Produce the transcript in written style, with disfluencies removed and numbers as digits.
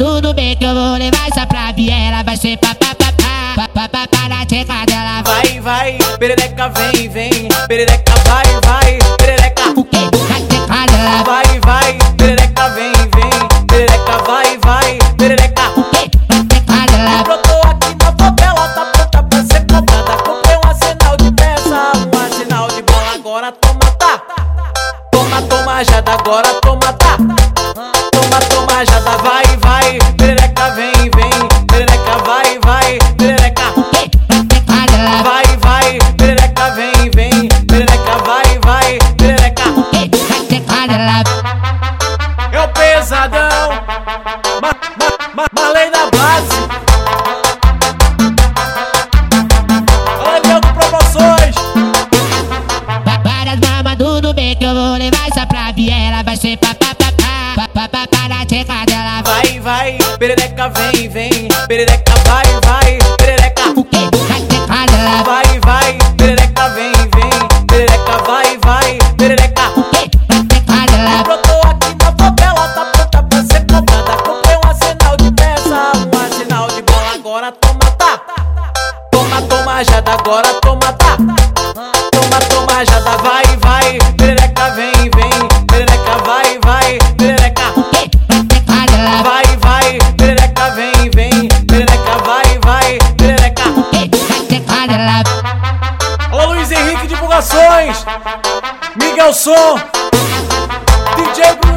tudo bem que eu vou levar essa pra viela. Vai ser papapá na tcheca dela. Vai, perereca vem, perereca vai, perereca. O que? Na tcheca dela. Vai, perereca vem, perereca vai, perereca. O que? Na tcheca dela. Brotou aqui na favela, tá pronta pra ser cobrada. Comprei um arsenal de peça, um arsenal de bola. Agora toma, tá. Toma, já dá, agora toma, tá. Toma, já dá, vai, perereca vem, perereca vai, perereca. O que? Na tcheca dela. Vai, perereca vem, perereca vai, perereca. O que? Na tcheca dela. É o pesadão, Marley na base. Olha Diogo Promoções. Várias mamas, tudo bem que eu vou levar essa pra viela. Vai ser papapá na tcheca dela. Vai, perereca vem, perereca vai, perereca. O que? Na tcheca dela. Vai, perereca vem, perereca vai, perereca. O que? Na tcheca dela. Brotou aqui na favela, tá pronta pra ser cobrada. Comprei um arsenal de peça, um arsenal de bola. Agora toma, tá. Toma, já dá, agora toma, tá. Toma, já dá, vai, perereca vem, perereca vai, perereca. O que? Na tcheca dela. Vai, perereca vem, perereca vai, perereca. O que? Na tcheca dela. Alô Luiz Henrique Divulgações, Miguel Som, DJ Bruno.